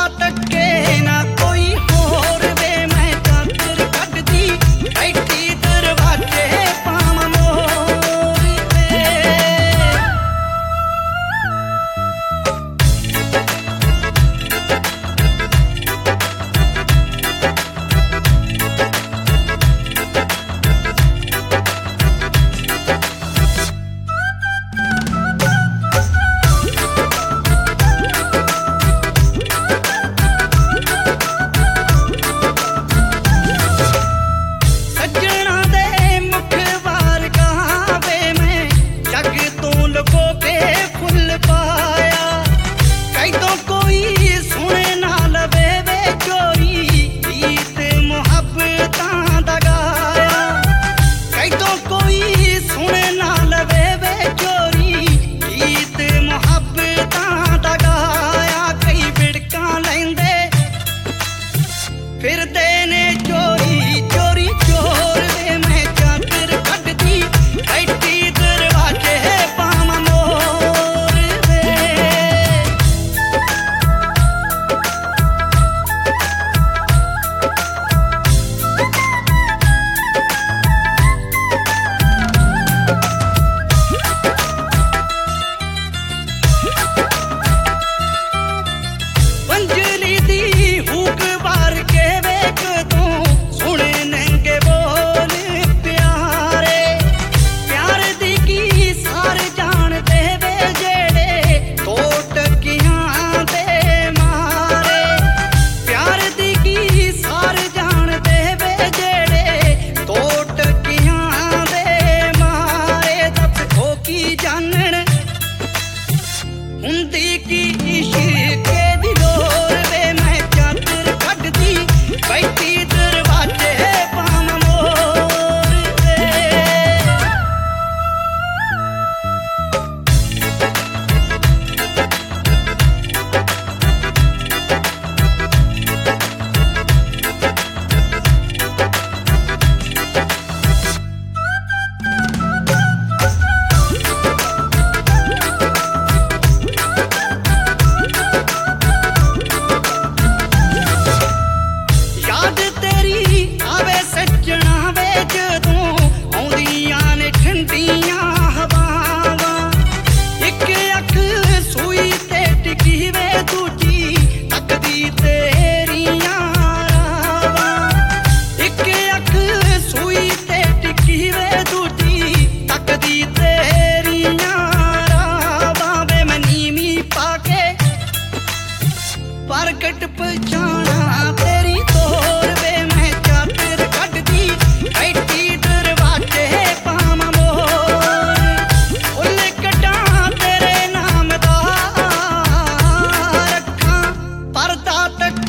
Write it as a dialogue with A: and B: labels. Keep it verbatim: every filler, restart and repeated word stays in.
A: टके ना कोई होर वे मैं चादर कटदी बैठी दरवाजे पावां मोर वे। फिरदे ने चोरी चोरी चोर वे मैं चादर कटदी बैठी दरवाजे पावां मोर वे। पंजली दी हुक बार के वेख तू सुने नंगे बोल प्यारे प्यार दी की सार जान दे वे जेड़े दो टकियां दे मारे प्यार दी की सार जान दे वे जेड़े दो टकियां दे मारे। दस खो की जानन हुंदी की इश्क दी लोर वे मैं चादर कटदी बैठी दरवाजे पावां मोर वे। याद तेरी आवे सजना वे जदों आउंदियां ने ठंडियां हवावां इक अख सूई ते टिकी वे दूजी तकदी तेरियां रावां इक अख सूई ते टिकी वे दूजी तकदी तेरियां रावां वे मैं नीमी पाके प्रगट पछाणा तेरी तोर वे मैं चादर कटदी बैठी दरवाजे पावां मोर फुल कटां तेरे नाम दा रखां पर्दा तक